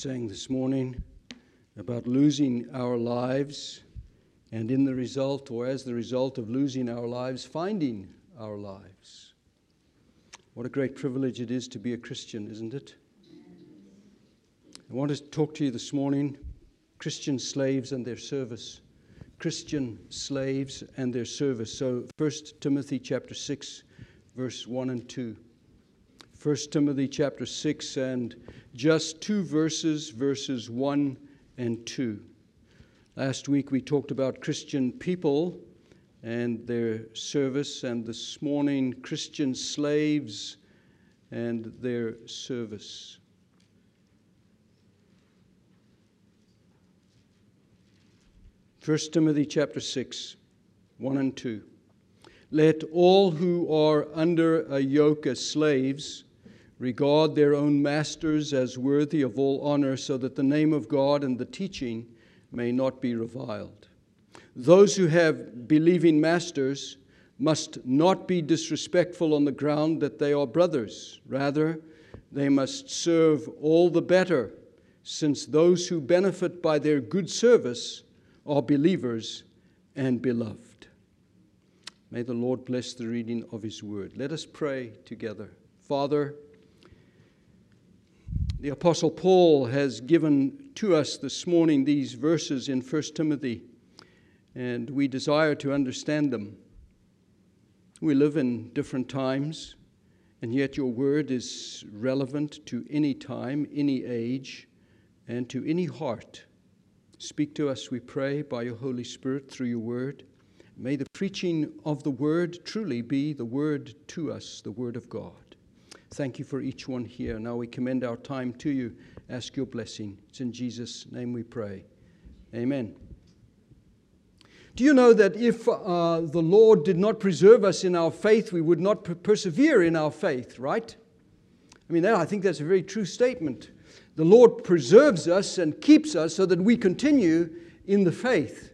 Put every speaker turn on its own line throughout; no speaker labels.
sang this morning about losing our lives, and in the result, or as the result of losing our lives, finding our lives. What a great privilege it is to be a Christian, isn't it? I want to talk to you this morning, Christian slaves and their service. Christian slaves and their service. So 1 Timothy chapter 6, verse 1 and 2. 1 Timothy chapter 6 and just two verses, verses 1 and 2. Last week we talked about Christian people and their service, and this morning Christian slaves and their service. First Timothy chapter 6, 1 and 2. Let all who are under a yoke as slaves regard their own masters as worthy of all honor, so that the name of God and the teaching may not be reviled. Those who have believing masters must not be disrespectful on the ground that they are brothers. Rather, they must serve all the better, since those who benefit by their good service are believers and beloved. May the Lord bless the reading of His word. Let us pray together. Father, the Apostle Paul has given to us this morning these verses in 1 Timothy, and we desire to understand them. We live in different times, and yet your word is relevant to any time, any age, and to any heart. Speak to us, we pray, by your Holy Spirit through your word. May the preaching of the word truly be the word to us, the word of God. Thank you for each one here. Now we commend our time to you. Ask your blessing. It's in Jesus' name we pray. Amen. Do you know that if the Lord did not preserve us in our faith, we would not persevere in our faith, right? I think that's a very true statement. The Lord preserves us and keeps us so that we continue in the faith.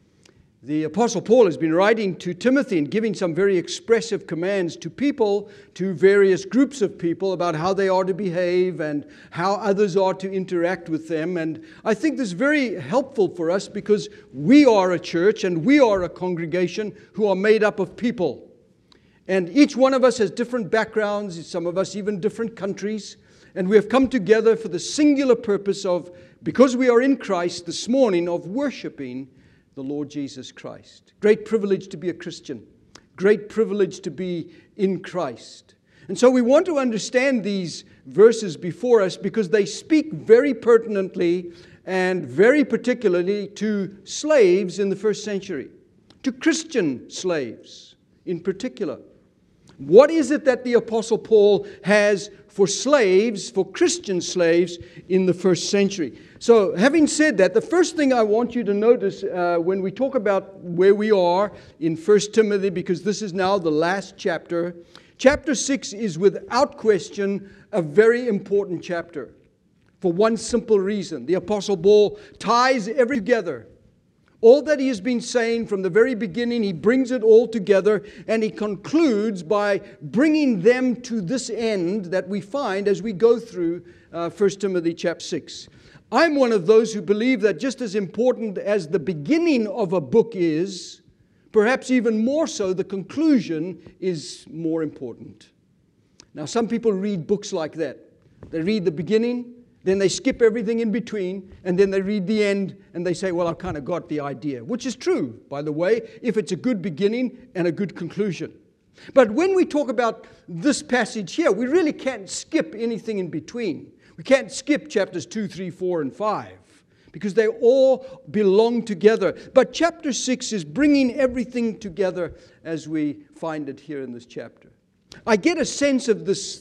The Apostle Paul has been writing to Timothy and giving some very expressive commands to people, to various groups of people, about how they are to behave and how others are to interact with them. And I think this is very helpful for us because we are a church and we are a congregation who are made up of people. And each one of us has different backgrounds, some of us even different countries. And we have come together for the singular purpose of, because we are in Christ this morning, of worshiping the Lord Jesus Christ. Great privilege to be a Christian. Great privilege to be in Christ. And so we want to understand these verses before us because they speak very pertinently and very particularly to slaves in the first century, to Christian slaves in particular. What is it that the Apostle Paul has for slaves, for Christian slaves in the first century? So, having said that, the first thing I want you to notice when we talk about where we are in 1 Timothy, because this is now the last chapter, chapter 6 is without question a very important chapter for one simple reason. The Apostle Paul ties everything together. All that he has been saying from the very beginning, he brings it all together, and he concludes by bringing them to this end that we find as we go through 1 Timothy chapter 6. I'm one of those who believe that just as important as the beginning of a book is, perhaps even more so, the conclusion is more important. Now, some people read books like that. They read the beginning, then they skip everything in between, and then they read the end, and they say, well, I've kind of got the idea. Which is true, by the way, if it's a good beginning and a good conclusion. But when we talk about this passage here, we really can't skip anything in between. We can't skip chapters 2, 3, 4, and 5, because they all belong together. But chapter 6 is bringing everything together as we find it here in this chapter. I get a sense of this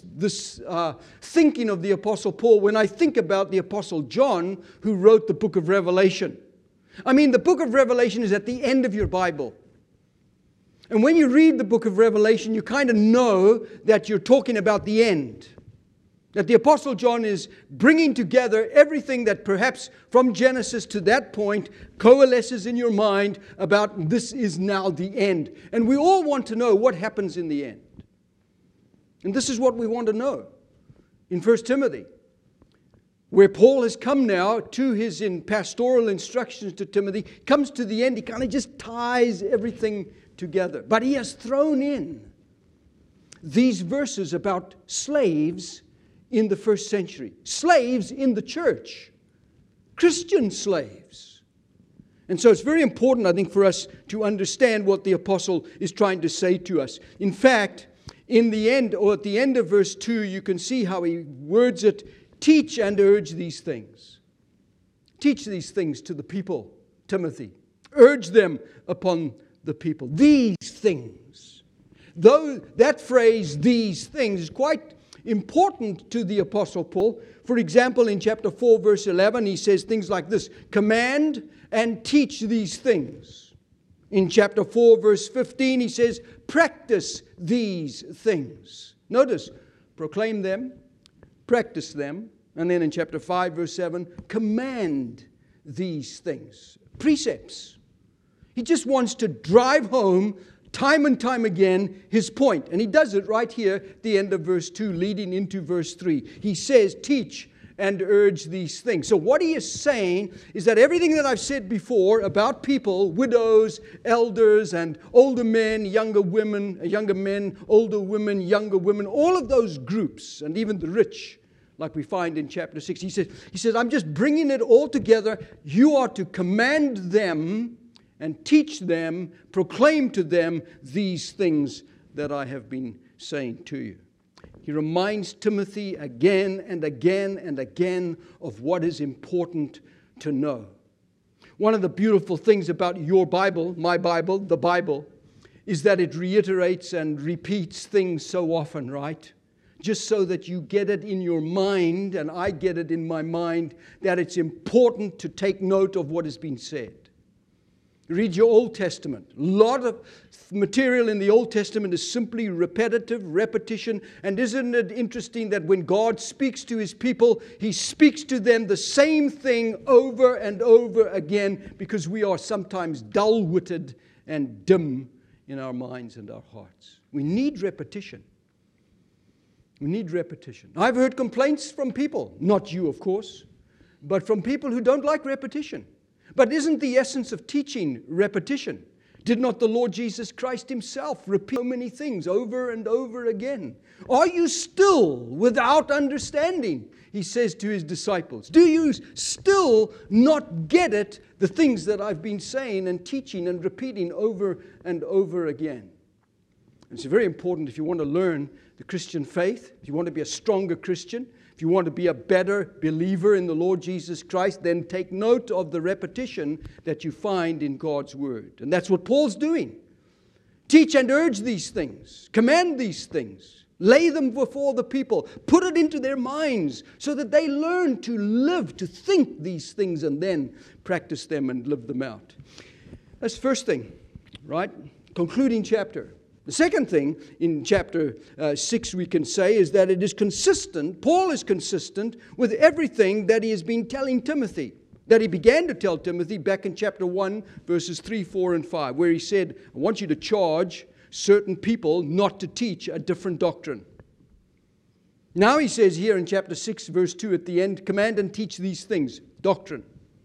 thinking of the Apostle Paul when I think about the Apostle John, who wrote the book of Revelation. The book of Revelation is at the end of your Bible. And when you read the book of Revelation, you kind of know that you're talking about the end. That the Apostle John is bringing together everything that perhaps from Genesis to that point coalesces in your mind about this is now the end. And we all want to know what happens in the end. And this is what we want to know in 1 Timothy. where Paul has come now to his pastoral instructions to Timothy, comes to the end, he kind of just ties everything together. But he has thrown in these verses about slaves in the first century, slaves in the church, Christian slaves. And so it's very important, I think, for us to understand what the apostle is trying to say to us. In fact, in the end, or at the end of verse 2, you can see how he words it: teach and urge these things. Teach these things to the people, Timothy. Urge them upon the people. These things. Though that phrase, these things, is quite important to the Apostle Paul. For example, in chapter 4, verse 11, he says things like this: command and teach these things. In chapter 4, verse 15, he says, practice these things. Notice, proclaim them, practice them. And then in chapter 5, verse 7, command these things. Precepts. He just wants to drive home time and time again his point. And he does it right here at the end of verse 2, leading into verse 3. He says, teach and urge these things. So what he is saying is that everything that I've said before about people, widows, elders, and older men, younger men, older women, younger women, all of those groups, and even the rich, like we find in chapter 6, he says, I'm just bringing it all together. You are to command them and teach them, proclaim to them these things that I have been saying to you. He reminds Timothy again and again and again of what is important to know. One of the beautiful things about your Bible, my Bible, the Bible, is that it reiterates and repeats things so often, right? Just so that you get it in your mind, and I get it in my mind, that it's important to take note of what has been said. Read your Old Testament. A lot of material in the Old Testament is simply repetition. And isn't it interesting that when God speaks to His people, He speaks to them the same thing over and over again, because we are sometimes dull-witted and dim in our minds and our hearts. We need repetition. We need repetition. I've heard complaints from people, not you, of course, but from people who don't like repetition. But isn't the essence of teaching repetition? Did not the Lord Jesus Christ Himself repeat so many things over and over again? Are you still without understanding? He says to His disciples. Do you still not get it, the things that I've been saying and teaching and repeating over and over again? It's very important if you want to learn the Christian faith, if you want to be a stronger Christian, if you want to be a better believer in the Lord Jesus Christ, then take note of the repetition that you find in God's Word. And that's what Paul's doing. Teach and urge these things. Command these things. Lay them before the people. Put it into their minds so that they learn to live, to think these things, and then practice them and live them out. That's the first thing, right? Concluding chapter. The second thing in chapter 6 we can say is that it is consistent, Paul is consistent with everything that he has been telling Timothy, that he began to tell Timothy back in chapter 1, verses 3, 4, and 5, where he said, I want you to charge certain people not to teach a different doctrine. Now he says here in chapter 6, verse 2 at the end, command and teach these things, doctrine.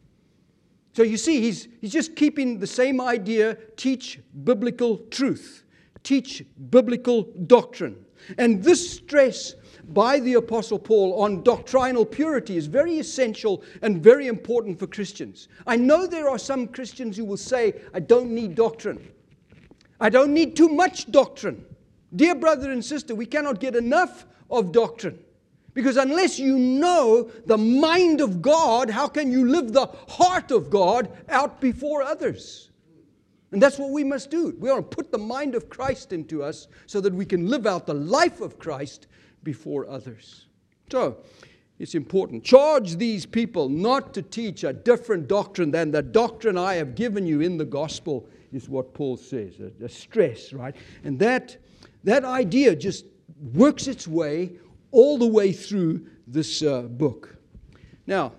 So you see, he's just keeping the same idea, teach biblical truth. Teach biblical doctrine. And this stress by the Apostle Paul on doctrinal purity is very essential and very important for Christians. I know there are some Christians who will say, I don't need doctrine. I don't need too much doctrine. Dear brother and sister, we cannot get enough of doctrine. Because unless you know the mind of God, how can you live the heart of God out before others? And that's what we must do. We want to put the mind of Christ into us so that we can live out the life of Christ before others. So, it's important. Charge these people not to teach a different doctrine than the doctrine I have given you in the gospel, is what Paul says. A stress, right? And that idea just works its way all the way through this book. Now,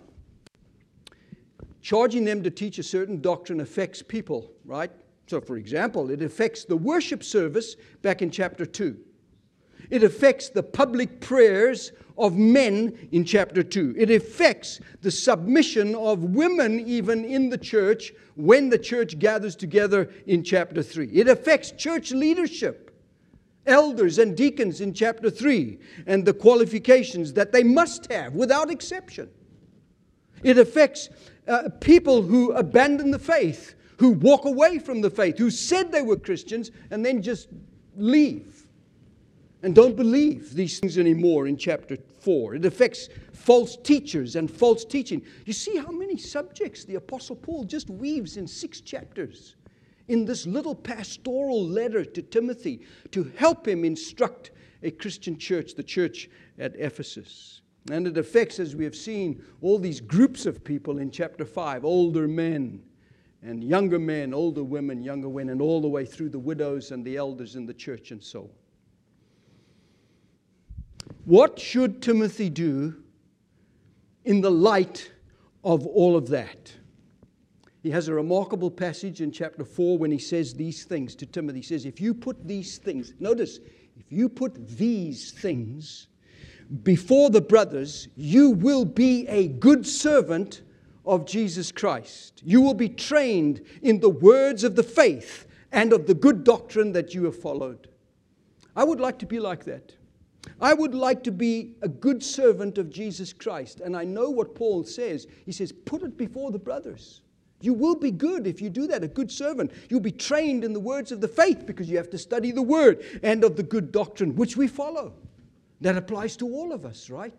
charging them to teach a certain doctrine affects people, right? So, for example, it affects the worship service back in chapter 2. It affects the public prayers of men in chapter 2. It affects the submission of women even in the church when the church gathers together in chapter 3. It affects church leadership, elders and deacons in chapter 3, and the qualifications that they must have without exception. It affects people who abandon the faith, who walk away from the faith, who said they were Christians and then just leave and don't believe these things anymore in chapter 4. It affects false teachers and false teaching. You see how many subjects the Apostle Paul just weaves in 6 chapters in this little pastoral letter to Timothy to help him instruct a Christian church, the church at Ephesus. And it affects, as we have seen, all these groups of people in chapter 5, older men and younger men, older women, younger women, all the way through the widows and the elders in the church and so on. What should Timothy do in the light of all of that? He has a remarkable passage in chapter 4 when he says these things to Timothy. He says, if you put these things, notice, if you put these things before the brothers, you will be a good servant of Jesus Christ. You will be trained in the words of the faith and of the good doctrine that you have followed. I would like to be like that. I would like to be a good servant of Jesus Christ. And I know what Paul says. He says, put it before the brothers. You will be good if you do that, a good servant. You'll be trained in the words of the faith because you have to study the word and of the good doctrine, which we follow. That applies to all of us, right?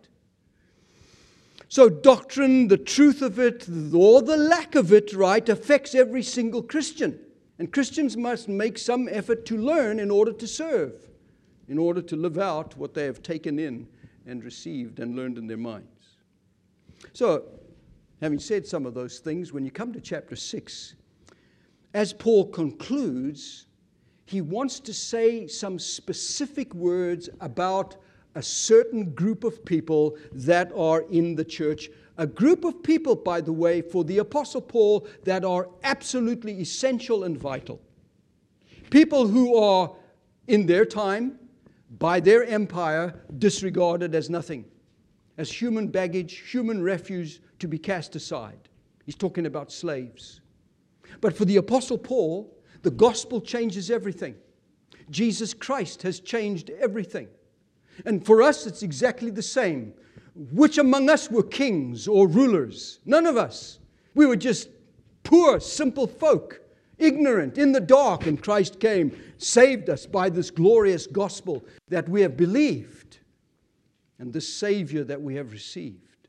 So doctrine, the truth of it, or the lack of it, right, affects every single Christian. And Christians must make some effort to learn in order to serve, in order to live out what they have taken in and received and learned in their minds. So, having said some of those things, when you come to chapter 6, as Paul concludes, he wants to say some specific words about a certain group of people that are in the church. A group of people, by the way, for the Apostle Paul that are absolutely essential and vital. People who are, in their time, by their empire, disregarded as nothing, as human baggage, human refuse to be cast aside. He's talking about slaves. But for the Apostle Paul, the gospel changes everything. Jesus Christ has changed everything. And for us, it's exactly the same. Which among us were kings or rulers? None of us. We were just poor, simple folk, ignorant, in the dark, and Christ came, saved us by this glorious gospel that we have believed and this Savior that we have received.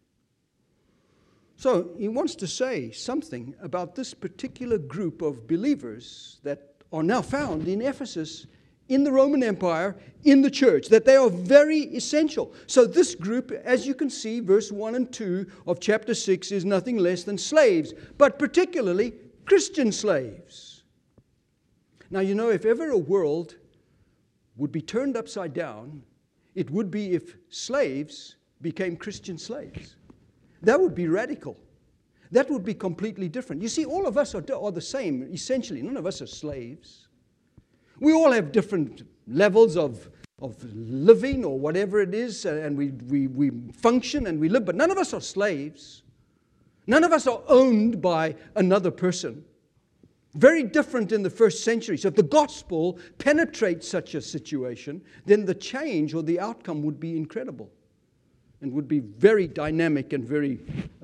So he wants to say something about this particular group of believers that are now found in Ephesus, in the Roman Empire, in the church, that they are very essential. So this group, as you can see, verse 1 and 2 of chapter 6 is nothing less than slaves, but particularly Christian slaves. Now, you know, if ever a world would be turned upside down, it would be if slaves became Christian slaves. That would be radical. That would be completely different. You see, all of us are the same, essentially. None of us are slaves. We all have different levels of living or whatever it is, and we function and we live, but none of us are slaves. None of us are owned by another person. Very different in the first century. So if the gospel penetrates such a situation, then the change or the outcome would be incredible and would be very dynamic and very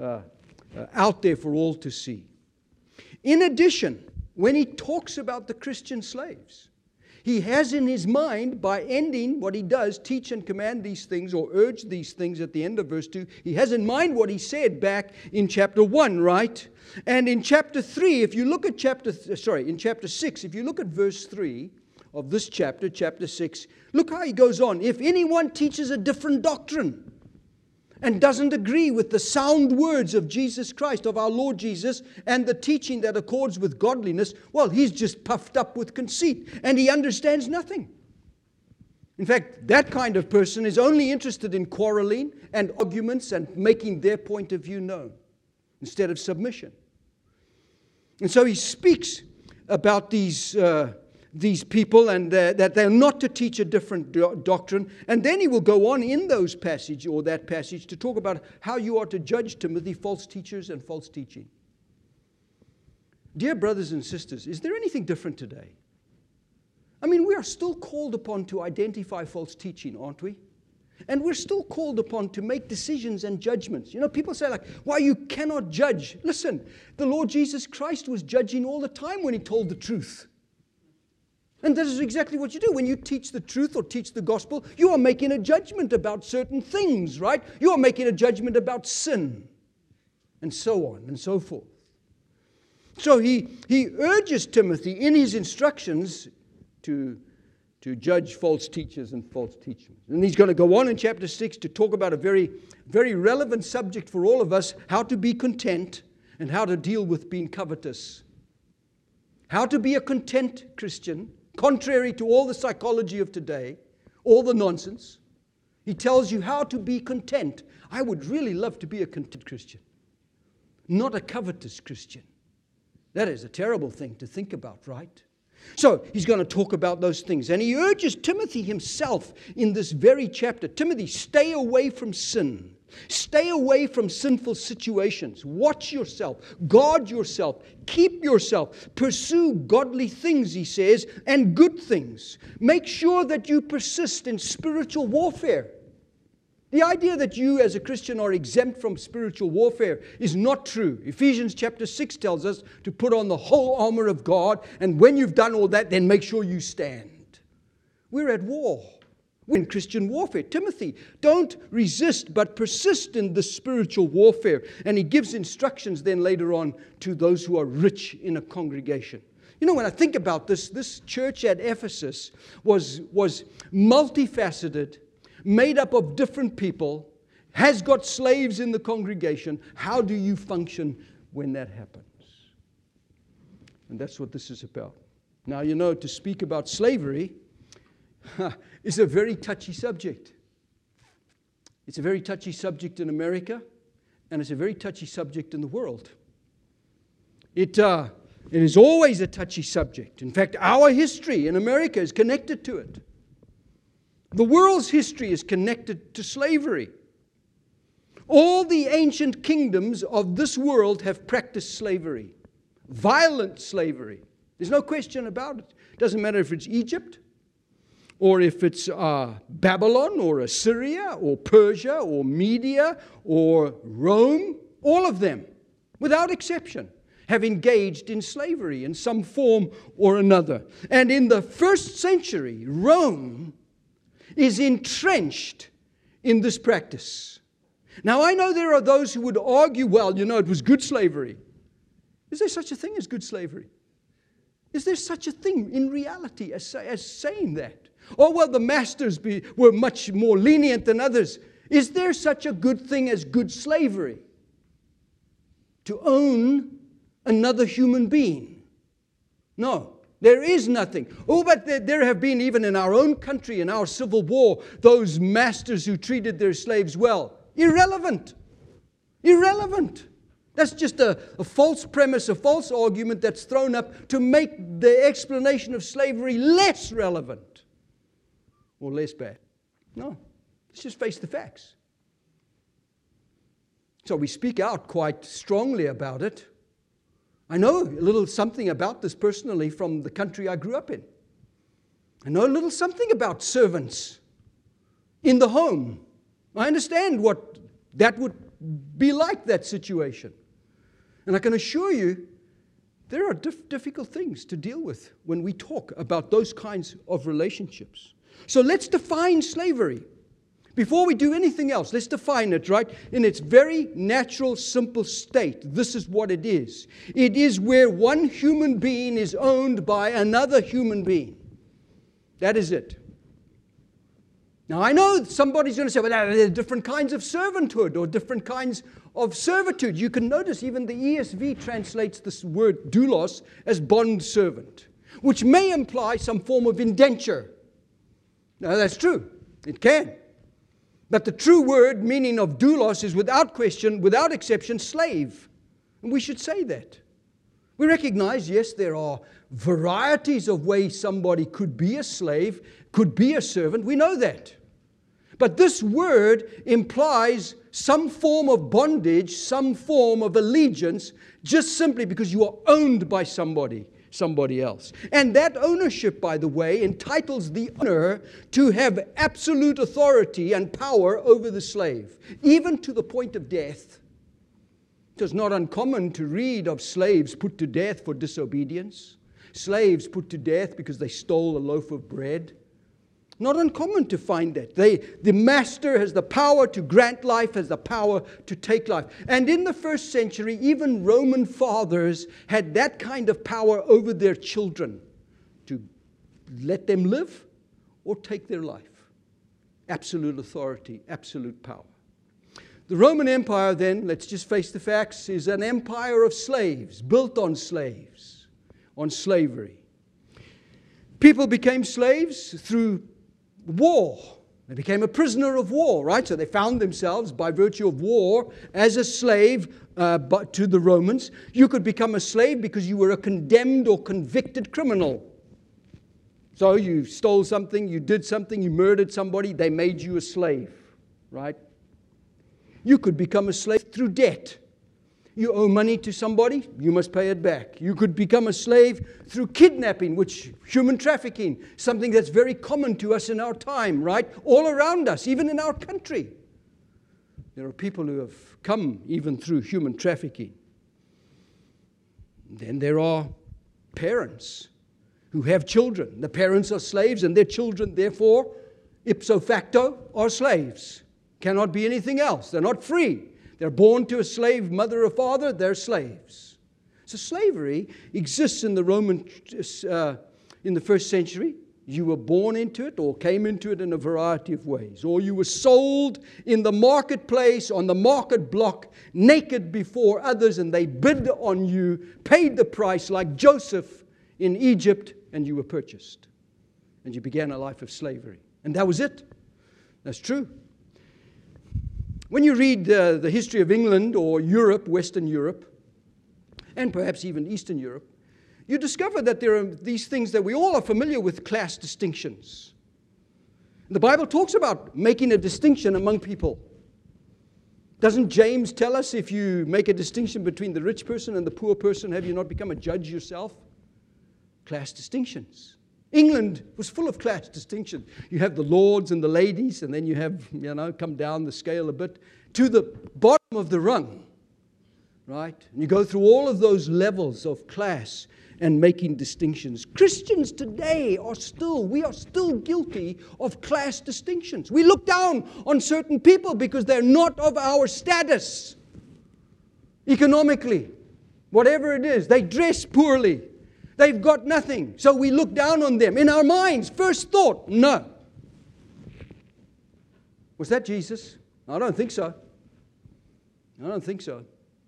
out there for all to see. In addition, when he talks about the Christian slaves, he has in his mind, by ending what he does, teach and command these things or urge these things at the end of verse 2, he has in mind what he said back in chapter 1, right? And in chapter 3, if you look at in chapter 6, if you look at verse 3 of this chapter, chapter 6, look how he goes on. If anyone teaches a different doctrine and doesn't agree with the sound words of Jesus Christ, of our Lord Jesus, and the teaching that accords with godliness, well, he's just puffed up with conceit, and he understands nothing. In fact, that kind of person is only interested in quarreling and arguments and making their point of view known, instead of submission. And so he speaks about these these people and that they're not to teach a different doctrine. And then he will go on in those passage or that passage to talk about how you are to judge, Timothy, false teachers and false teaching. Dear brothers and sisters, is there anything different today? I mean, we are still called upon to identify false teaching, aren't we? And we're still called upon to make decisions and judgments. You know, people say like, why you cannot judge. Listen, the Lord Jesus Christ was judging all the time when he told the truth. And that is exactly what you do. When you teach the truth or teach the gospel, you are making a judgment about certain things, right? You are making a judgment about sin, and so on and so forth. So he urges Timothy in his instructions to judge false teachers and false teachers. And he's going to go on in chapter 6 to talk about a very, very relevant subject for all of us, how to be content and how to deal with being covetous. How to be a content Christian, contrary to all the psychology of today, all the nonsense. He tells you how to be content. I would really love to be a content Christian, not a covetous Christian. That is a terrible thing to think about, right? So he's going to talk about those things. And he urges Timothy himself in this very chapter, Timothy, stay away from sin. Stay away from sinful situations. Watch yourself. Guard yourself. Keep yourself. Pursue godly things, he says, and good things. Make sure that you persist in spiritual warfare. The idea that you as a Christian are exempt from spiritual warfare is not true. Ephesians chapter 6 tells us to put on the whole armor of God, and when you've done all that, then make sure you stand. We're at war. We're in Christian warfare. Timothy, don't resist, but persist in the spiritual warfare. And he gives instructions then later on to those who are rich in a congregation. You know, when I think about this church at Ephesus was multifaceted, made up of different people, has got slaves in the congregation. How do you function when that happens? And that's what this is about. Now, you know, to speak about slavery is a very touchy subject. It's a very touchy subject in America, and it's a very touchy subject in the world. It is always a touchy subject. In fact, our history in America is connected to it. The world's history is connected to slavery. All the ancient kingdoms of this world have practiced slavery, violent slavery. There's no question about it. It doesn't matter if it's Egypt, or if it's Babylon, or Assyria, or Persia, or Media, or Rome. All of them, without exception, have engaged in slavery in some form or another. And in the first century, Rome is entrenched in this practice. Now, I know there are those who would argue, well, you know, it was good slavery. Is there such a thing as good slavery? Is there such a thing in reality as saying that? Oh, well, the masters were much more lenient than others. Is there such a good thing as good slavery? To own another human being? No. There is nothing. Oh, but there have been, even in our own country, in our Civil War, those masters who treated their slaves well. Irrelevant. Irrelevant. That's just a false premise, a false argument that's thrown up to make the explanation of slavery less relevant or less bad. No, let's just face the facts. So we speak out quite strongly about it. I know a little something about this personally from the country I grew up in. I know a little something about servants in the home. I understand what that would be like, that situation. And I can assure you, there are difficult things to deal with when we talk about those kinds of relationships. So let's define slavery. Before we do anything else, let's define it, right? In its very natural, simple state, this is what it is. It is where one human being is owned by another human being. That is it. Now, I know somebody's going to say, well, there are different kinds of servanthood or different kinds of servitude. You can notice even the ESV translates this word doulos as bond servant, which may imply some form of indenture. Now, that's true. It can. But the true word meaning of doulos is without question, without exception, slave. And we should say that. We recognize, yes, there are varieties of ways somebody could be a slave, could be a servant. We know that. But this word implies some form of bondage, some form of allegiance, just simply because you are owned by somebody else. And that ownership, by the way, entitles the owner to have absolute authority and power over the slave, even to the point of death. It is not uncommon to read of slaves put to death for disobedience, slaves put to death because they stole a loaf of bread. Not uncommon to find that. The master has the power to grant life, has the power to take life. And in the first century, even Roman fathers had that kind of power over their children, to let them live or take their life. Absolute authority, absolute power. The Roman Empire then, let's just face the facts, is an empire of slaves, built on slaves, on slavery. People became slaves through war. They became a prisoner of war, right? So they found themselves, by virtue of war, as a slave but to the Romans. You could become a slave because you were a condemned or convicted criminal. So you stole something, you did something, you murdered somebody, they made you a slave, right? You could become a slave through debt. You owe money to somebody, you must pay it back. You could become a slave through kidnapping, which human trafficking, something that's very common to us in our time, right? All around us, even in our country. There are people who have come even through human trafficking. Then there are parents who have children. The parents are slaves, and their children, therefore, ipso facto, are slaves. Cannot be anything else. They're not free. They're born to a slave mother or father, they're slaves. So slavery exists in the in the first century. You were born into it or came into it in a variety of ways. Or you were sold in the marketplace, on the market block, naked before others, and they bid on you, paid the price like Joseph in Egypt, and you were purchased. And you began a life of slavery. And that was it. That's true. When you read the history of England or Europe, Western Europe, and perhaps even Eastern Europe, you discover that there are these things that we all are familiar with, class distinctions. The Bible talks about making a distinction among people. Doesn't James tell us if you make a distinction between the rich person and the poor person, have you not become a judge yourself? Class distinctions. England was full of class distinctions. You have the lords and the ladies, and then you have, come down the scale a bit to the bottom of the rung, right? And you go through all of those levels of class and making distinctions. Christians today we are still guilty of class distinctions. We look down on certain people because they're not of our status economically, whatever it is. They dress poorly. They've got nothing. So we look down on them. In our minds, first thought, no. Was that Jesus? I don't think so. I don't think so.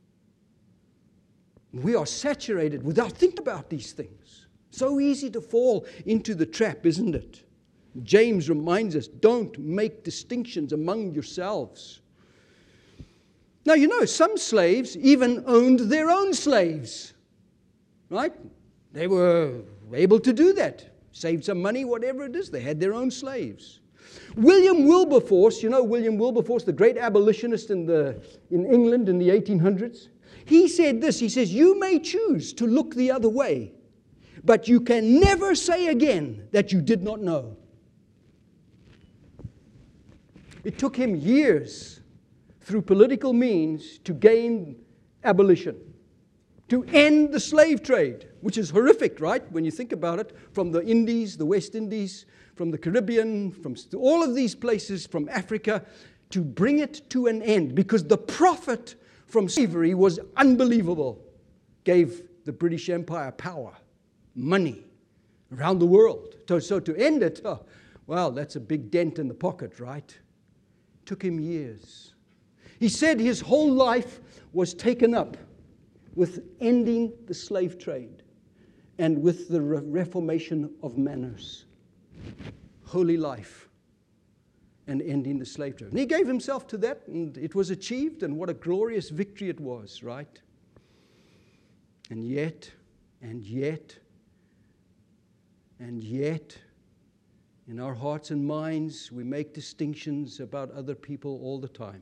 We are saturated without thinking about these things. So easy to fall into the trap, isn't it? James reminds us, don't make distinctions among yourselves. Now, some slaves even owned their own slaves, right? They were able to do that. Saved some money, whatever it is. They had their own slaves. William Wilberforce, William Wilberforce, the great abolitionist in England in the 1800s. He said this, he says, you may choose to look the other way, but you can never say again that you did not know. It took him years through political means to gain abolition, to end the slave trade, which is horrific, right? When you think about it, from the Indies, the West Indies, from the Caribbean, from all of these places, from Africa, to bring it to an end, because the profit from slavery was unbelievable. Gave the British Empire power, money, around the world. So to end it, that's a big dent in the pocket, right? Took him years. He said his whole life was taken up with ending the slave trade and with the reformation of manners, holy life, and ending the slave trade. And he gave himself to that, and it was achieved, and what a glorious victory it was, right? And yet, And yet, in our hearts and minds, we make distinctions about other people all the time.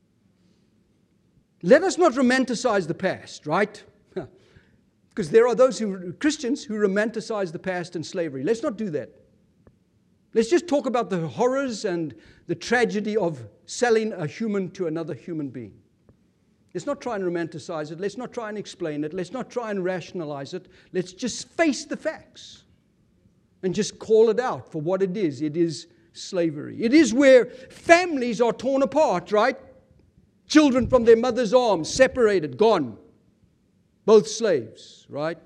Let us not romanticize the past, right? Because there are those Christians who romanticize the past and slavery. Let's not do that. Let's just talk about the horrors and the tragedy of selling a human to another human being. Let's not try and romanticize it. Let's not try and explain it. Let's not try and rationalize it. Let's just face the facts and just call it out for what it is. It is slavery. It is where families are torn apart, right? Children from their mother's arms, separated, gone. Both slaves, right?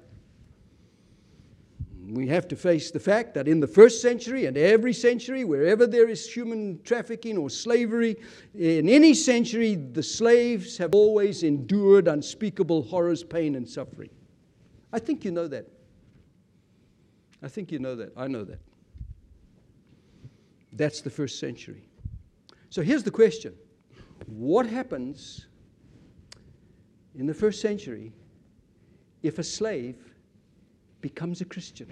We have to face the fact that in the first century and every century, wherever there is human trafficking or slavery, in any century, the slaves have always endured unspeakable horrors, pain, and suffering. I think you know that. I think you know that. I know that. That's the first century. So here's the question. What happens in the first century if a slave becomes a Christian?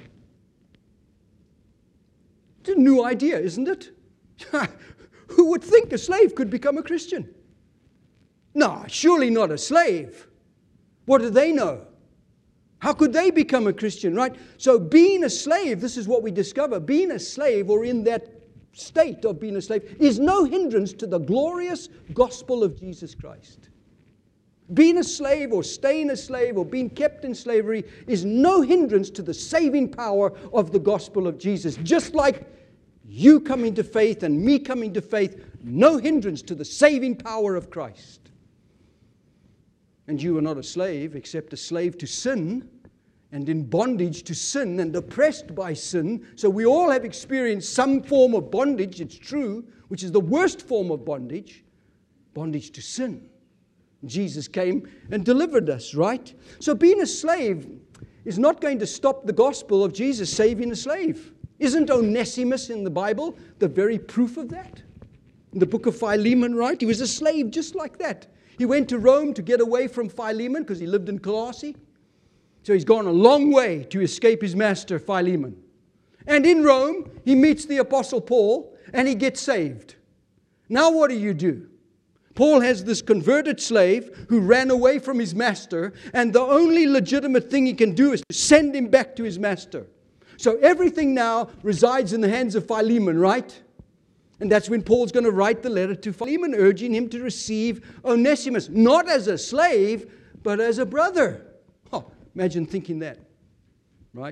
It's a new idea, isn't it? Who would think a slave could become a Christian? No, surely not a slave. What do they know? How could they become a Christian, right? So being a slave, this is what we discover, being a slave or in that state of being a slave is no hindrance to the glorious gospel of Jesus Christ. Being a slave or staying a slave or being kept in slavery is no hindrance to the saving power of the gospel of Jesus. Just like you coming to faith and me coming to faith, no hindrance to the saving power of Christ. And you are not a slave except a slave to sin and in bondage to sin and oppressed by sin. So we all have experienced some form of bondage, it's true, which is the worst form of bondage, bondage to sin. Jesus came and delivered us, right? So being a slave is not going to stop the gospel of Jesus saving a slave. Isn't Onesimus in the Bible the very proof of that? In the book of Philemon, right? He was a slave just like that. He went to Rome to get away from Philemon because he lived in Colossae. So he's gone a long way to escape his master, Philemon. And in Rome, he meets the Apostle Paul and he gets saved. Now what do? Paul has this converted slave who ran away from his master, and the only legitimate thing he can do is to send him back to his master. So everything now resides in the hands of Philemon, right? And that's when Paul's going to write the letter to Philemon, urging him to receive Onesimus, not as a slave, but as a brother. Oh, imagine thinking that, right?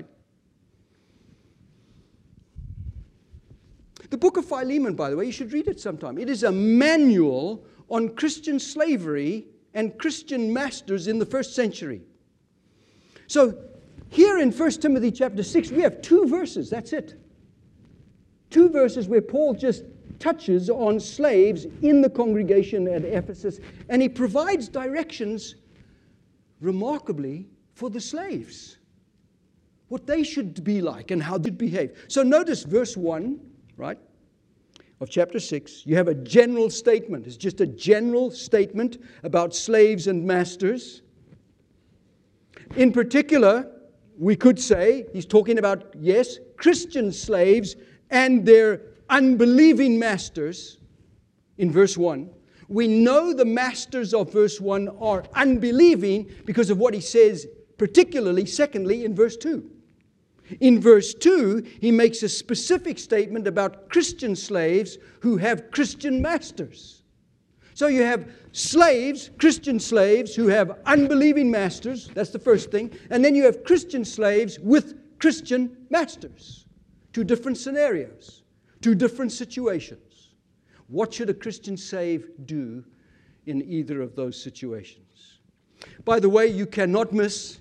The book of Philemon, by the way, you should read it sometime. It is a manual on Christian slavery and Christian masters in the first century. So here in 1 Timothy chapter 6, we have 2 verses, that's it. 2 verses where Paul just touches on slaves in the congregation at Ephesus, and he provides directions, remarkably, for the slaves. What they should be like and how they should behave. So notice verse 1, right, of chapter 6. You have a general statement. It's just a general statement about slaves and masters. In particular, we could say, he's talking about, yes, Christian slaves and their unbelieving masters in verse 1. We know the masters of verse 1 are unbelieving because of what he says, particularly, secondly, in verse 2. In verse 2, he makes a specific statement about Christian slaves who have Christian masters. So you have slaves, Christian slaves, who have unbelieving masters. That's the first thing. And then you have Christian slaves with Christian masters. 2 different scenarios, 2 different situations. What should a Christian slave do in either of those situations? By the way, you cannot miss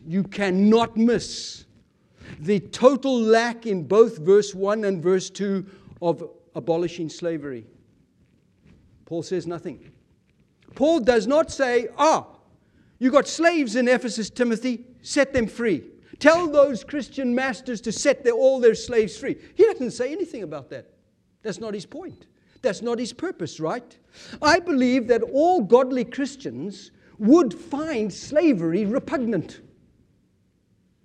the total lack in both verse 1 and verse 2 of abolishing slavery. Paul says nothing. Paul does not say, you got slaves in Ephesus, Timothy, set them free. Tell those Christian masters to set all their slaves free. He doesn't say anything about that. That's not his point. That's not his purpose, right? I believe that all godly Christians would find slavery repugnant.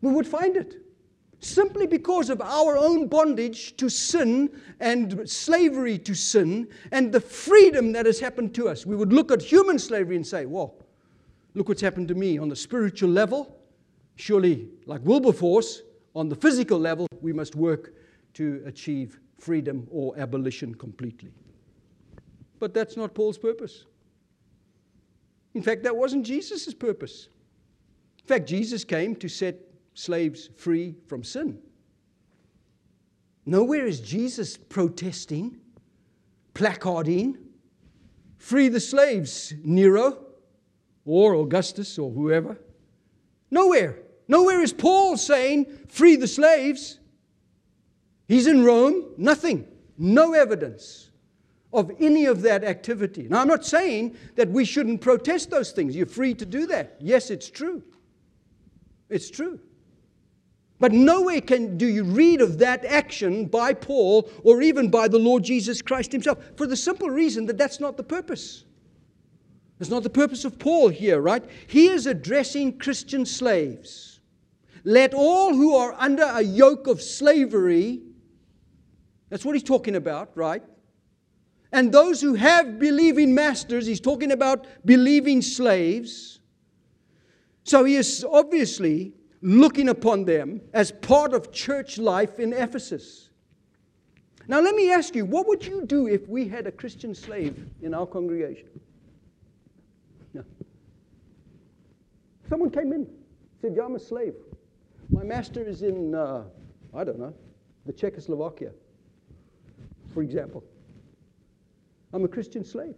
We would find it. Simply because of our own bondage to sin and slavery to sin and the freedom that has happened to us. We would look at human slavery and say, whoa, look what's happened to me on the spiritual level. Surely, like Wilberforce, on the physical level, we must work to achieve freedom or abolition completely. But that's not Paul's purpose. In fact, that wasn't Jesus' purpose. In fact, Jesus came to set slaves free from sin. Nowhere is Jesus protesting, placarding, free the slaves, Nero or Augustus or whoever. Nowhere. Nowhere is Paul saying, free the slaves. He's in Rome. Nothing. No evidence of any of that activity. Now, I'm not saying that we shouldn't protest those things. You're free to do that. Yes, it's true. It's true. But nowhere do you read of that action by Paul or even by the Lord Jesus Christ himself, for the simple reason that that's not the purpose. That's not the purpose of Paul here, right? He is addressing Christian slaves. Let all who are under a yoke of slavery, that's what he's talking about, right? And those who have believing masters, he's talking about believing slaves. So he is obviously looking upon them as part of church life in Ephesus. Now let me ask you, what would you do if we had a Christian slave in our congregation? No. Someone came in, said, yeah, I'm a slave. My master is in, I don't know, the Czechoslovakia, for example. I'm a Christian slave.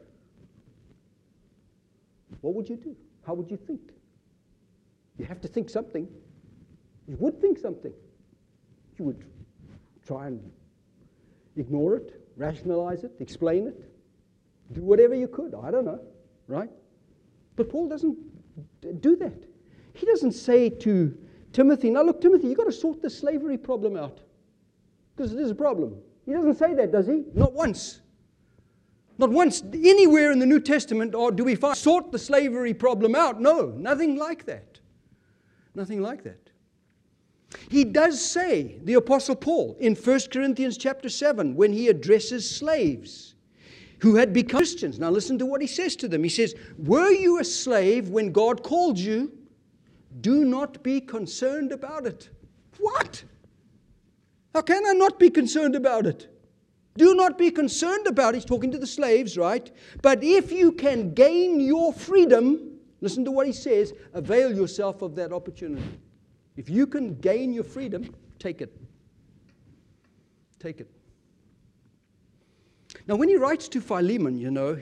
What would you do? How would you think? You have to think something. You would think something. You would try and ignore it, rationalize it, explain it, do whatever you could. I don't know, right? But Paul doesn't do that. He doesn't say to Timothy, now look, Timothy, you've got to sort the slavery problem out. Because it is a problem. He doesn't say that, does he? Not once. Not once anywhere in the New Testament or do we find sort the slavery problem out. No, nothing like that. Nothing like that. He does say, the Apostle Paul, in 1 Corinthians chapter 7, when he addresses slaves who had become Christians. Now listen to what he says to them. He says, were you a slave when God called you? Do not be concerned about it. What? How can I not be concerned about it? Do not be concerned about it. He's talking to the slaves, right? But if you can gain your freedom, listen to what he says, avail yourself of that opportunity. If you can gain your freedom, take it. Take it. Now, when he writes to Philemon, you know,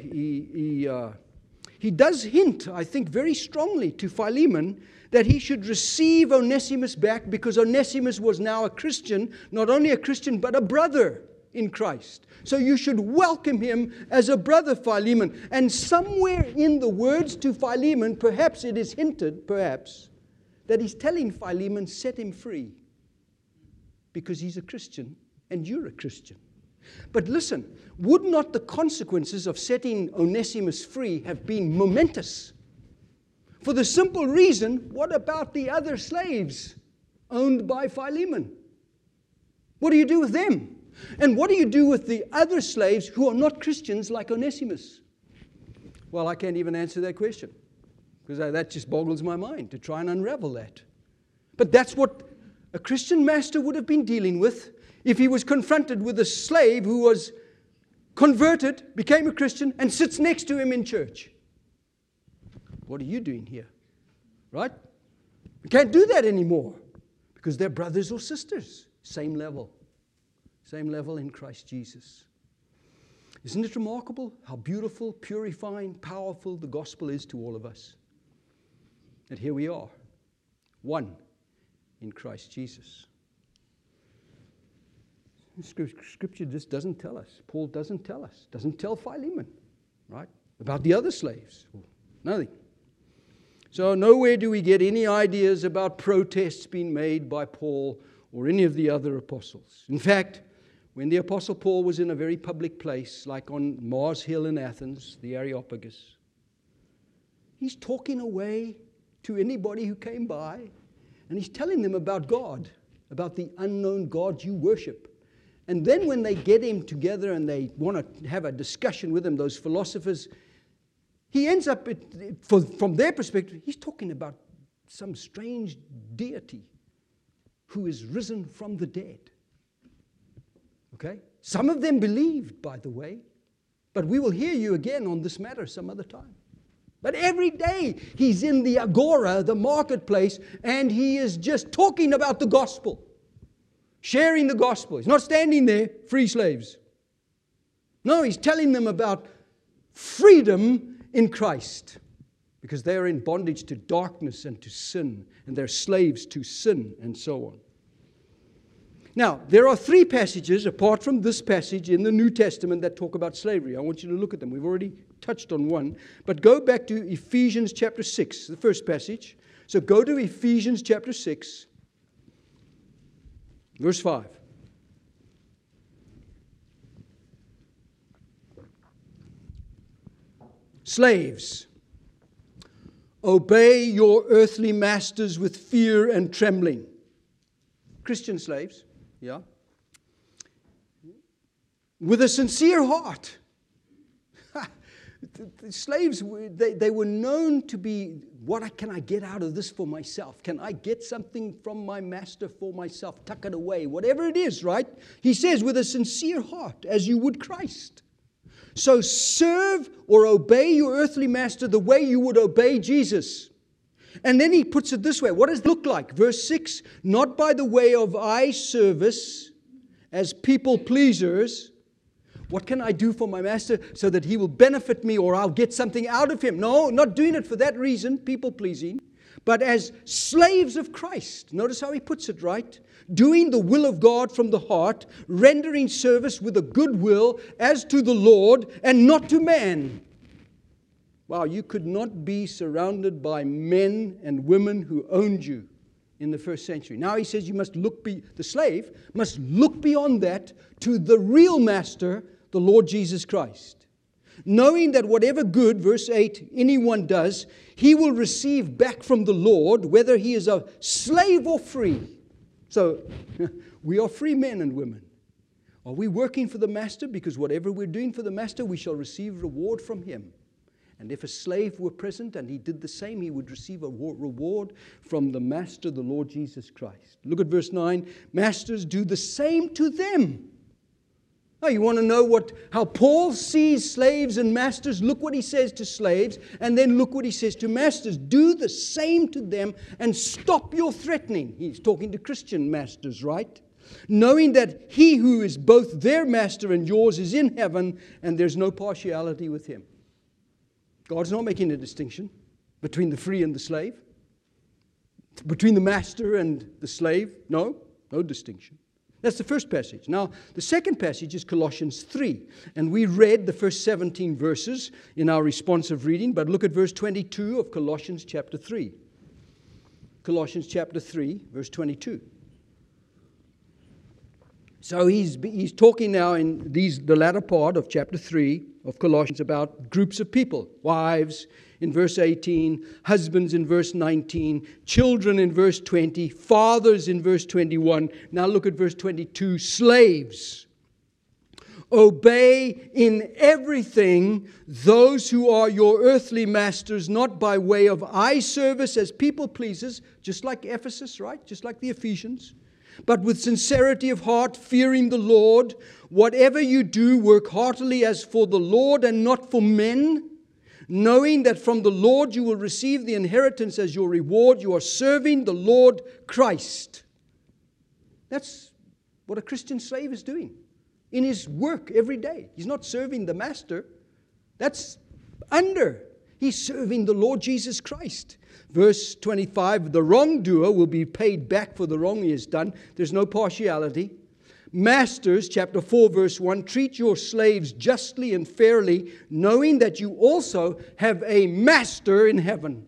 he does hint, I think, very strongly to Philemon that he should receive Onesimus back because Onesimus was now a Christian, not only a Christian, but a brother in Christ. So you should welcome him as a brother, Philemon. And somewhere in the words to Philemon, perhaps it is hinted, that he's telling Philemon, set him free. Because he's a Christian and you're a Christian. But listen, would not the consequences of setting Onesimus free have been momentous? For the simple reason, what about the other slaves owned by Philemon? What do you do with them? And what do you do with the other slaves who are not Christians like Onesimus? Well, I can't even answer that question. Because that just boggles my mind to try and unravel that. But that's what a Christian master would have been dealing with if he was confronted with a slave who was converted, became a Christian, and sits next to him in church. What are you doing here? Right? We can't do that anymore because they're brothers or sisters. Same level. Same level in Christ Jesus. Isn't it remarkable how beautiful, purifying, powerful the gospel is to all of us? And here we are, one in Christ Jesus. Scripture just doesn't tell us. Paul doesn't tell us. Doesn't tell Philemon, right? About the other slaves. Nothing. So nowhere do we get any ideas about protests being made by Paul or any of the other apostles. In fact, when the Apostle Paul was in a very public place, like on Mars Hill in Athens, the Areopagus, he's talking away to anybody who came by And he's telling them about God, about the unknown God you worship. And then when they get him together and they want to have a discussion with him, those philosophers, he ends up, from their perspective, he's talking about some strange deity who is risen from the dead. Okay? Some of them believed, by the way, but we will hear you again on this matter some other time. But every day he's in the agora, the marketplace, and he is just talking about the gospel, sharing the gospel. He's not standing there, free slaves. No, he's telling them about freedom in Christ, because they are in bondage to darkness and to sin, and they're slaves to sin, and so on. Now, there are 3 passages, apart from this passage, in the New Testament that talk about slavery. I want you to look at them. We've already touched on one. But go back to Ephesians chapter 6, the first passage. So go to Ephesians chapter 6, verse 5. Slaves, obey your earthly masters with fear and trembling. Christian slaves, yeah. With a sincere heart. The slaves, they were known to be, what can I get out of this for myself? Can I get something from my master for myself? Tuck it away, whatever it is, right? He says, with a sincere heart, as you would Christ. So serve or obey your earthly master the way you would obey Jesus. And then he puts it this way. What does it look like? Verse 6, not by the way of eye service as people pleasers. What can I do for my master so that he will benefit me or I'll get something out of him? No, not doing it for that reason, people pleasing, but as slaves of Christ. Notice how he puts it, right? Doing the will of God from the heart, rendering service with a good will as to the Lord and not to man. Wow, you could not be surrounded by men and women who owned you in the first century. Now he says you must the slave must look beyond that to the real master, the Lord Jesus Christ. Knowing that whatever good, verse 8, anyone does, he will receive back from the Lord, whether he is a slave or free. So, we are free men and women. Are we working for the master? Because whatever we're doing for the master, we shall receive reward from him. And if a slave were present and he did the same, he would receive a reward from the master, the Lord Jesus Christ. Look at verse 9. Masters, do the same to them. Oh, you want to know how Paul sees slaves and masters? Look what he says to slaves, and then look what he says to masters. Do the same to them and stop your threatening. He's talking to Christian masters, right? Knowing that he who is both their master and yours is in heaven, and there's no partiality with him. God's not making a distinction between the free and the slave, between the master and the slave. No distinction. That's the first passage. Now, the second passage is Colossians 3. And we read the first 17 verses in our responsive reading, but look at verse 22 of Colossians chapter 3. Colossians chapter 3, verse 22. So he's talking now in the latter part of chapter 3 of Colossians about groups of people. Wives in verse 18, husbands in verse 19, children in verse 20, fathers in verse 21. Now look at verse 22, slaves. Obey in everything those who are your earthly masters, not by way of eye service as people pleasers, just like Ephesus, right? Just like the Ephesians. But with sincerity of heart, fearing the Lord. Whatever you do, work heartily as for the Lord and not for men, knowing that from the Lord you will receive the inheritance as your reward. You are serving the Lord Christ. That's what a Christian slave is doing in his work every day. He's not serving the master. That's under. He's serving the Lord Jesus Christ. Verse 25, the wrongdoer will be paid back for the wrong he has done. There's no partiality. Masters, chapter 4, verse 1, treat your slaves justly and fairly, knowing that you also have a master in heaven.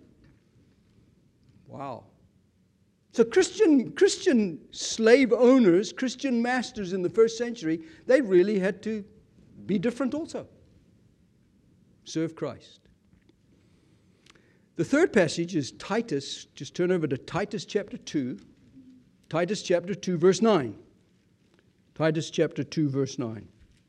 Wow. So Christian slave owners, Christian masters in the first century, they really had to be different also. Serve Christ. The third passage is Titus. Just turn over to Titus chapter 2. Titus chapter 2, verse 9. Titus chapter 2, verse 9.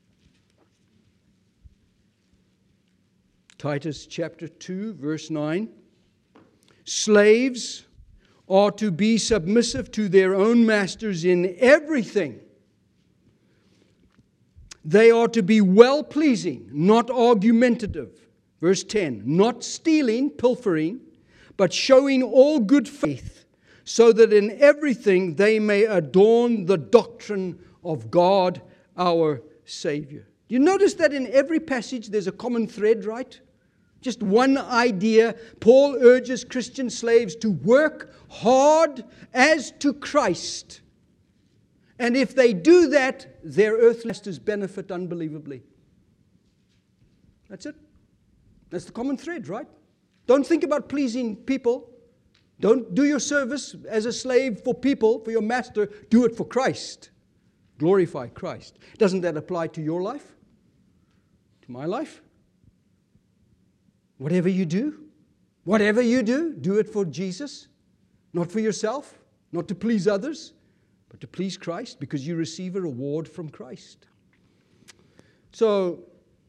Titus chapter 2, verse 9. Slaves are to be submissive to their own masters in everything. They are to be well-pleasing, not argumentative. Verse 10, not stealing, pilfering, but showing all good faith, so that in everything they may adorn the doctrine of God our Savior. You notice that in every passage there's a common thread, right? Just one idea. Paul urges Christian slaves to work hard as to Christ. And if they do that, their earthly masters benefit unbelievably. That's it. That's the common thread, right? Don't think about pleasing people. Don't do your service as a slave for people, for your master. Do it for Christ. Glorify Christ. Doesn't that apply to your life? To my life? Whatever you do, do it for Jesus. Not for yourself, not to please others, but to please Christ, because you receive a reward from Christ. So,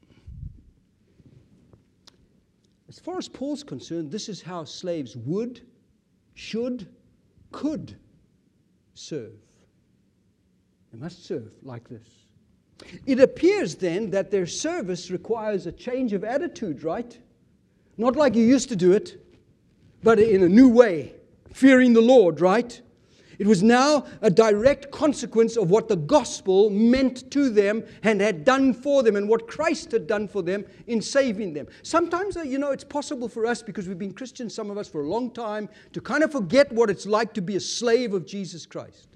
as far as Paul's concerned, this is how slaves would, should, could serve. They must serve like this. It appears then that their service requires a change of attitude, right? Not like you used to do it, but in a new way, fearing the Lord, right? It was now a direct consequence of what the gospel meant to them and had done for them, and what Christ had done for them in saving them. Sometimes, it's possible for us, because we've been Christians, some of us, for a long time, to kind of forget what it's like to be a slave of Jesus Christ.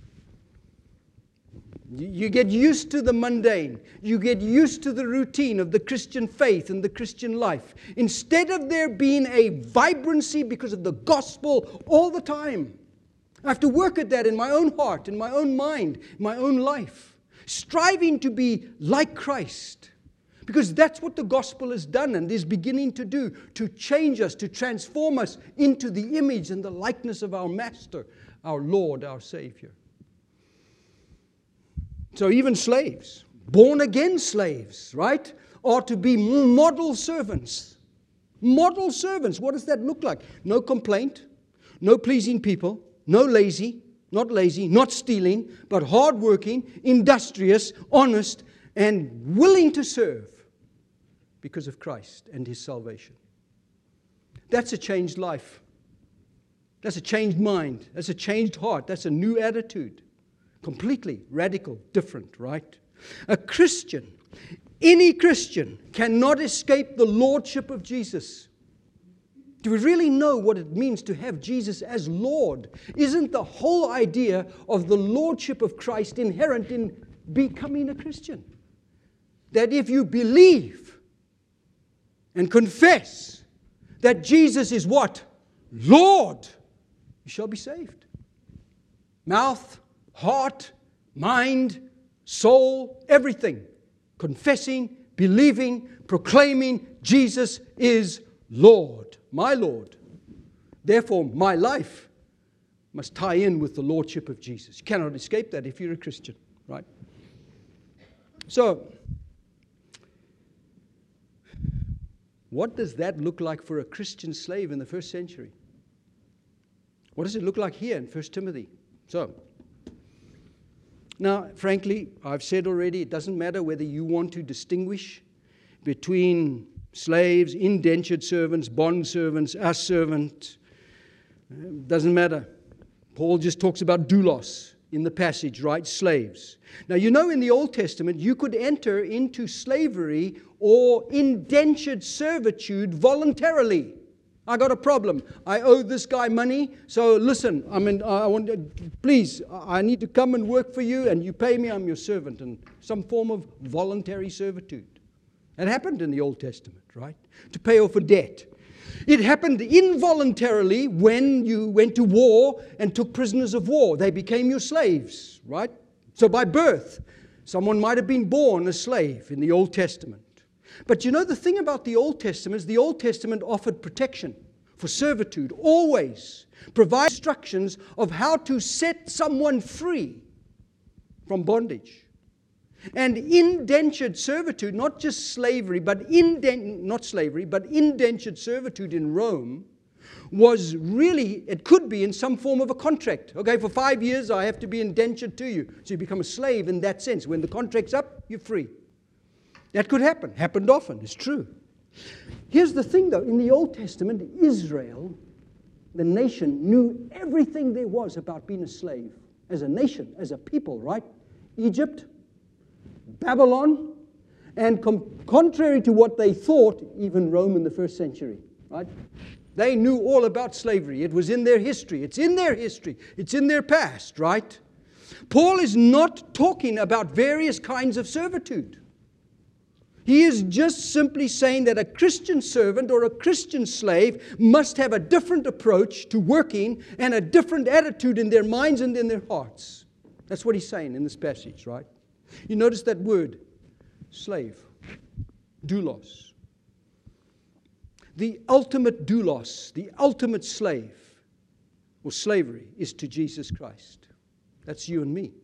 You get used to the mundane. You get used to the routine of the Christian faith and the Christian life. Instead of there being a vibrancy because of the gospel all the time. I have to work at that in my own heart, in my own mind, in my own life. Striving to be like Christ. Because that's what the gospel has done and is beginning to do. To change us, to transform us into the image and the likeness of our Master, our Lord, our Savior. So even slaves, born again slaves, right, are to be model servants. Model servants. What does that look like? No complaint, no pleasing people, not lazy, not stealing, but hardworking, industrious, honest, and willing to serve because of Christ and His salvation. That's a changed life. That's a changed mind. That's a changed heart. That's a new attitude. Completely radical, different, right? A Christian, any Christian, cannot escape the lordship of Jesus. Do we really know what it means to have Jesus as Lord? Isn't the whole idea of the lordship of Christ inherent in becoming a Christian? That if you believe and confess that Jesus is what? Lord, you shall be saved. Mouth, heart, mind, soul, everything. Confessing, believing, proclaiming Jesus is Lord, my Lord. Therefore, my life must tie in with the lordship of Jesus. You cannot escape that if you're a Christian, right? So, what does that look like for a Christian slave in the first century? What does it look like here in 1 Timothy? So, now, frankly, I've said already, it doesn't matter whether you want to distinguish between slaves, indentured servants, bond servants, us servants. Doesn't matter. Paul just talks about doulos in the passage, right? Slaves. Now, in the Old Testament, you could enter into slavery or indentured servitude voluntarily. I got a problem. I owe this guy money. So listen, please, I need to come and work for you, and you pay me, I'm your servant. And some form of voluntary servitude. That happened in the Old Testament, right? To pay off a debt. It happened involuntarily when you went to war and took prisoners of war. They became your slaves, right? So by birth, someone might have been born a slave in the Old Testament. But the thing about the Old Testament is the Old Testament offered protection for servitude, always provide instructions of how to set someone free from bondage. And indentured servitude, not just slavery, but indentured servitude in Rome was really, it could be in some form of a contract. Okay, for 5 years I have to be indentured to you. So you become a slave in that sense. When the contract's up, you're free. That could happen. Happened often. It's true. Here's the thing though. In the Old Testament, Israel, the nation, knew everything there was about being a slave. As a nation, as a people, right? Egypt, Babylon, and contrary to what they thought, even Rome in the first century, right? They knew all about slavery. It was in their history. It's in their history. It's in their past, right? Paul is not talking about various kinds of servitude. He is just simply saying that a Christian servant or a Christian slave must have a different approach to working and a different attitude in their minds and in their hearts. That's what he's saying in this passage, right? You notice that word, slave, doulos. The ultimate doulos, the ultimate slave, or slavery, is to Jesus Christ. That's you and me.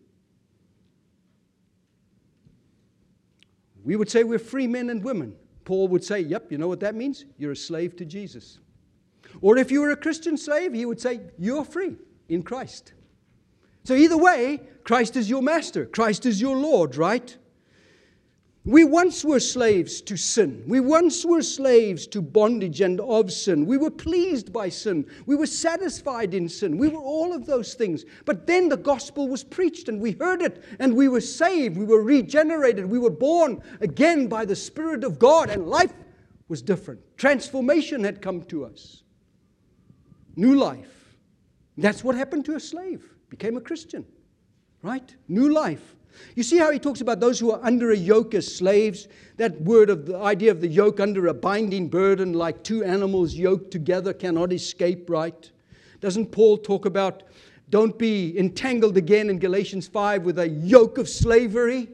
We would say we're free men and women. Paul would say, yep, you know what that means? You're a slave to Jesus. Or if you were a Christian slave, he would say, you're free in Christ. So either way, Christ is your master. Christ is your Lord, right? We once were slaves to sin. We once were slaves to bondage and of sin. We were pleased by sin. We were satisfied in sin. We were all of those things. But then the gospel was preached and we heard it and we were saved. We were regenerated. We were born again by the Spirit of God and life was different. Transformation had come to us. New life. That's what happened to a slave. Became a Christian. Right? New life. You see how he talks about those who are under a yoke as slaves? That word of the idea of the yoke under a binding burden, like two animals yoked together cannot escape, right? Doesn't Paul talk about don't be entangled again in Galatians 5 with a yoke of slavery?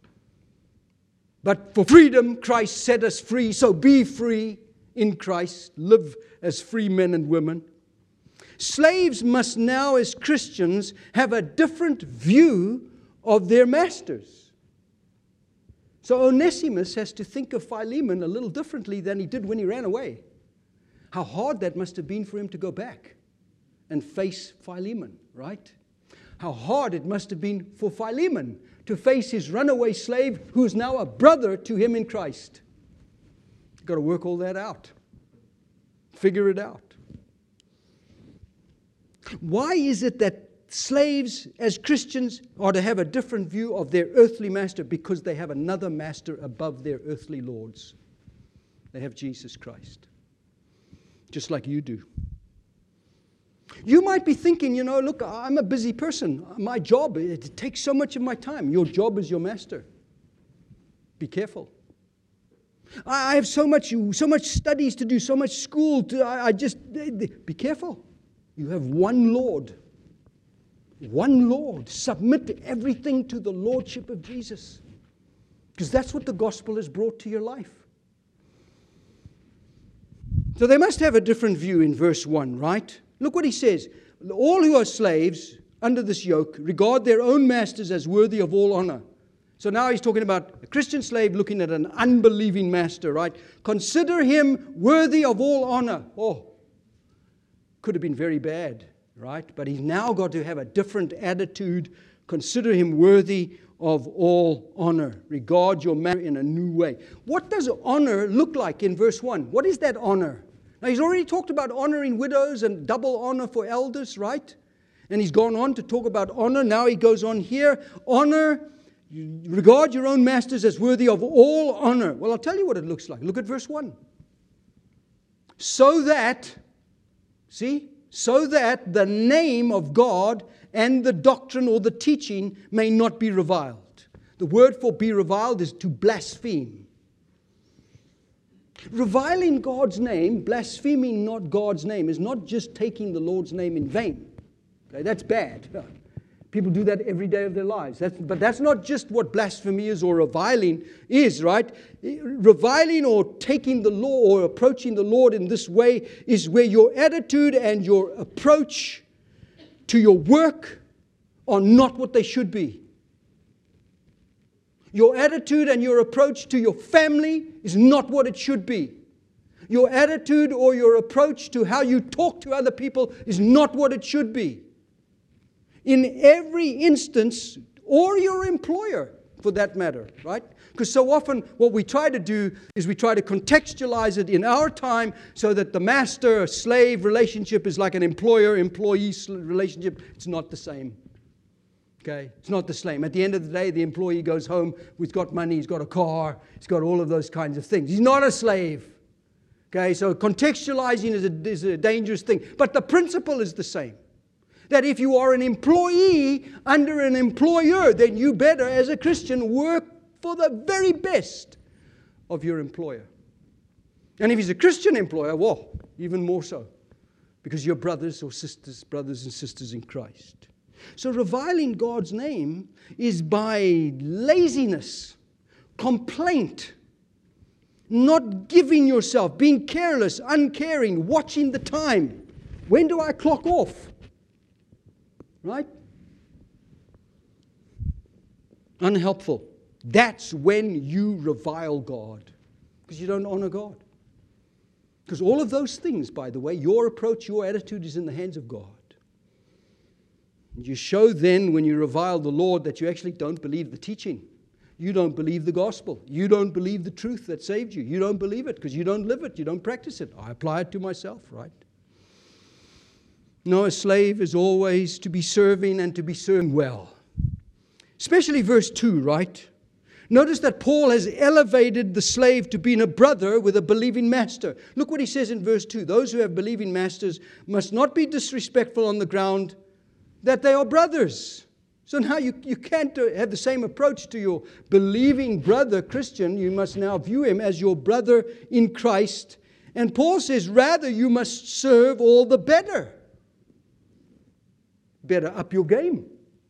But for freedom, Christ set us free, so be free in Christ. Live as free men and women. Slaves must now, as Christians, have a different view of their masters. So Onesimus has to think of Philemon a little differently than he did when he ran away. How hard that must have been for him to go back and face Philemon, right? How hard it must have been for Philemon to face his runaway slave who is now a brother to him in Christ. You've got to work all that out. Figure it out. Why is it that slaves, as Christians, are to have a different view of their earthly master? Because they have another master above their earthly lords. They have Jesus Christ. Just like you do. You might be thinking, look, I'm a busy person. My job, it takes so much of my time. Your job is your master. Be careful. I have so much studies to do, so much school to, be careful. You have one Lord. One Lord. Submit everything to the Lordship of Jesus. Because that's what the gospel has brought to your life. So they must have a different view in verse 1, right? Look what he says. All who are slaves under this yoke regard their own masters as worthy of all honor. So now he's talking about a Christian slave looking at an unbelieving master, right? Consider him worthy of all honor. Oh, could have been very bad, right? But he's now got to have a different attitude. Consider him worthy of all honor. Regard your master in a new way. What does honor look like in verse 1? What is that honor? Now, he's already talked about honoring widows and double honor for elders, right? And he's gone on to talk about honor. Now he goes on here. Honor, regard your own masters as worthy of all honor. Well, I'll tell you what it looks like. Look at verse 1. So that the name of God and the doctrine or the teaching may not be reviled. The word for be reviled is to blaspheme. Reviling God's name, blaspheming not God's name, is not just taking the Lord's name in vain. Okay, that's bad. People do that every day of their lives. But that's not just what blasphemy is or reviling is, right? Reviling or taking the law or approaching the Lord in this way is where your attitude and your approach to your work are not what they should be. Your attitude and your approach to your family is not what it should be. Your attitude or your approach to how you talk to other people is not what it should be. In every instance, or your employer for that matter, right? Because so often what we try to do is we try to contextualize it in our time so that the master-slave relationship is like an employer-employee relationship. It's not the same. Okay? It's not the same. At the end of the day, the employee goes home, he's got money, he's got a car, he's got all of those kinds of things. He's not a slave. Okay? So contextualizing is a dangerous thing. But the principle is the same. That if you are an employee under an employer, then you better, as a Christian, work for the very best of your employer. And if he's a Christian employer, well, even more so. Because you're brothers and sisters in Christ. So reviling God's name is by laziness, complaint, not giving yourself, being careless, uncaring, watching the time. When do I clock off? Right? Unhelpful. That's when you revile God. Because you don't honor God. Because all of those things, by the way, your approach, your attitude is in the hands of God. And you show then, when you revile the Lord, that you actually don't believe the teaching. You don't believe the gospel. You don't believe the truth that saved you. You don't believe it because you don't live it. You don't practice it. I apply it to myself, right? No, a slave is always to be serving and to be serving well. Especially verse 2, right? Notice that Paul has elevated the slave to being a brother with a believing master. Look what he says in verse 2. Those who have believing masters must not be disrespectful on the ground that they are brothers. So now you can't have the same approach to your believing brother Christian. You must now view him as your brother in Christ. And Paul says, rather, you must serve all the better. Better up your game.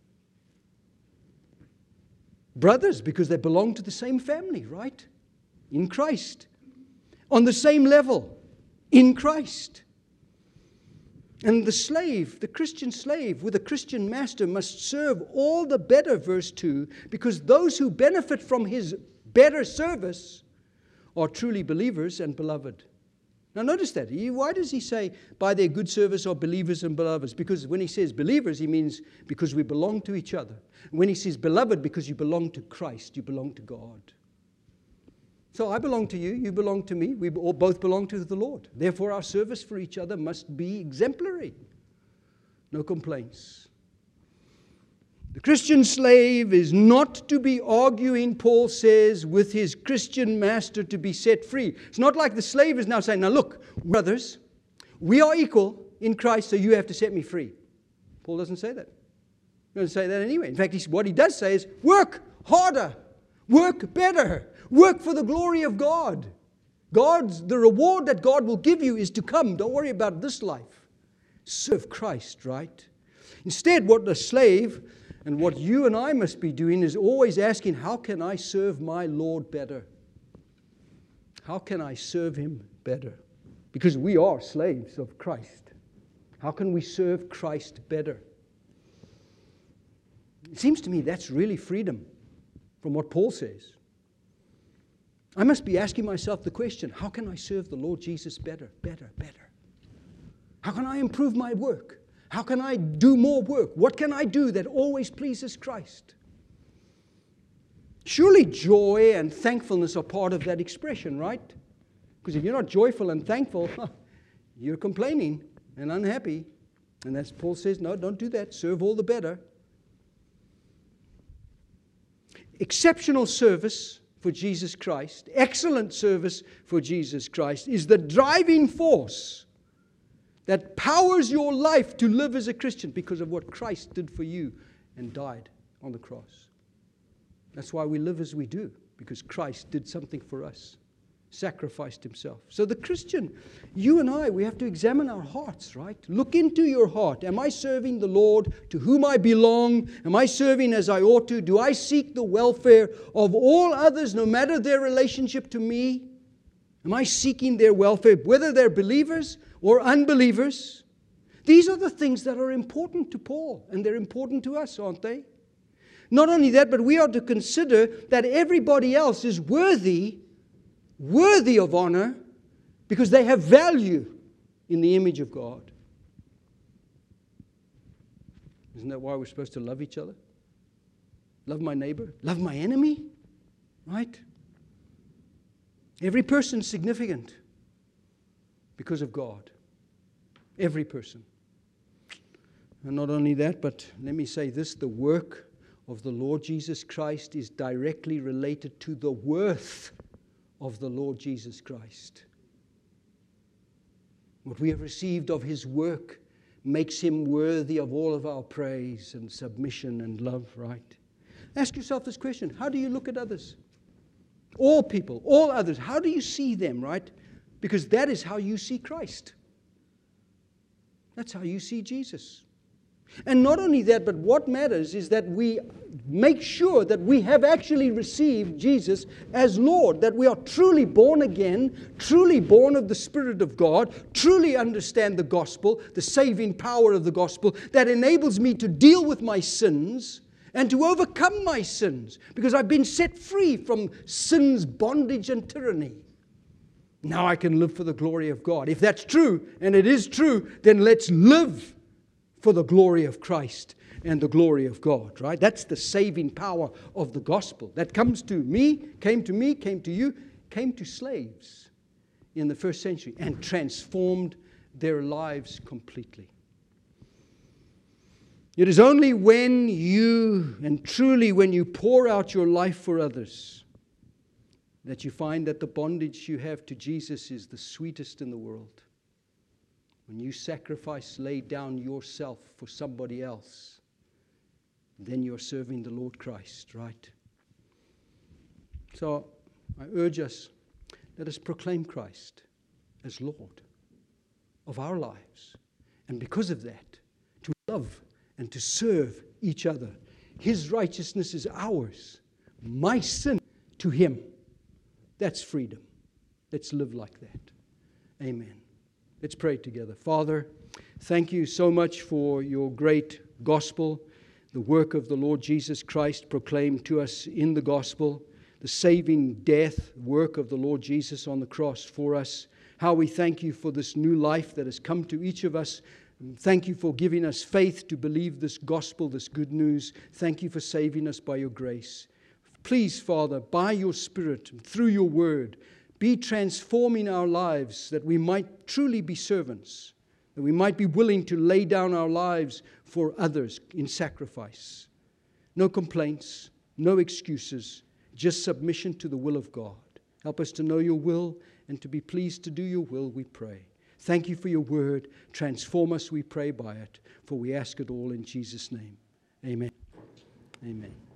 Brothers, because they belong to the same family, right? In Christ. On the same level. In Christ. And the slave, the Christian slave with a Christian master must serve all the better, verse 2, because those who benefit from his better service are truly believers and beloved. Now notice that. Why does he say, by their good service are believers and beloveds? Because when he says believers, he means because we belong to each other. When he says beloved, because you belong to Christ, you belong to God. So I belong to you, you belong to me, we all both belong to the Lord. Therefore our service for each other must be exemplary. No complaints. The Christian slave is not to be arguing, Paul says, with his Christian master to be set free. It's not like the slave is now saying, now look, brothers, we are equal in Christ, so you have to set me free. Paul doesn't say that. He doesn't say that anyway. In fact, what he does say is, work harder, work better, work for the glory of God. The reward that God will give you is to come. Don't worry about this life. Serve Christ, right? Instead, what the slave and what you and I must be doing is always asking, how can I serve my Lord better? How can I serve him better? Because we are slaves of Christ. How can we serve Christ better? It seems to me that's really freedom from what Paul says. I must be asking myself the question, how can I serve the Lord Jesus better? How can I improve my work? How can I do more work? What can I do that always pleases Christ? Surely joy and thankfulness are part of that expression, right? Because if you're not joyful and thankful, you're complaining and unhappy. And that's Paul says, no, don't do that. Serve all the better. Exceptional service for Jesus Christ, excellent service for Jesus Christ is the driving force that powers your life to live as a Christian because of what Christ did for you and died on the cross. That's why we live as we do, because Christ did something for us sacrificed himself. So the Christian, you and I, we have to examine our hearts, right? Look into your heart. Am I serving the Lord to whom I belong? Am I serving as I ought to? Do I seek the welfare of all others, no matter their relationship to me? Am I seeking their welfare, whether they're believers or unbelievers? These are the things that are important to Paul, and they're important to us, aren't they? Not only that, but we are to consider that everybody else is worthy of honor because they have value in the image of God. Isn't that why we're supposed to love each other? Love my neighbor? Love my enemy? Right? Every person is significant because of God. Every person. And not only that, but let me say this, the work of the Lord Jesus Christ is directly related to the worth of the Lord Jesus Christ. What we have received of his work makes him worthy of all of our praise and submission and love, right? Ask yourself this question. How do you look at others? All people, all others. How do you see them, right? Because that is how you see Christ. That's how you see Jesus. And not only that, but what matters is that we make sure that we have actually received Jesus as Lord, that we are truly born again, truly born of the Spirit of God, truly understand the gospel, the saving power of the gospel that enables me to deal with my sins and to overcome my sins because I've been set free from sin's bondage and tyranny. Now I can live for the glory of God. If that's true, and it is true, then let's live for the glory of Christ and the glory of God, right? That's the saving power of the gospel. That came to you, came to slaves in the first century and transformed their lives completely. It is only when you pour out your life for others that you find that the bondage you have to Jesus is the sweetest in the world. When you sacrifice, lay down yourself for somebody else, then you're serving the Lord Christ, right? So I urge us, let us proclaim Christ as Lord of our lives. And because of that, to love and to serve each other. His righteousness is ours. My sin to him. That's freedom. Let's live like that. Amen. Let's pray together. Father, thank you so much for your great gospel, the work of the Lord Jesus Christ proclaimed to us in the gospel, the saving death work of the Lord Jesus on the cross for us. How we thank you for this new life that has come to each of us. Thank you for giving us faith to believe this gospel, this good news. Thank you for saving us by your grace. Please, Father, by your Spirit, through your word, be transforming our lives that we might truly be servants, that we might be willing to lay down our lives for others in sacrifice. No complaints, no excuses, just submission to the will of God. Help us to know your will and to be pleased to do your will, we pray. Thank you for your word. Transform us, we pray, by it, for we ask it all in Jesus' name. Amen. Amen.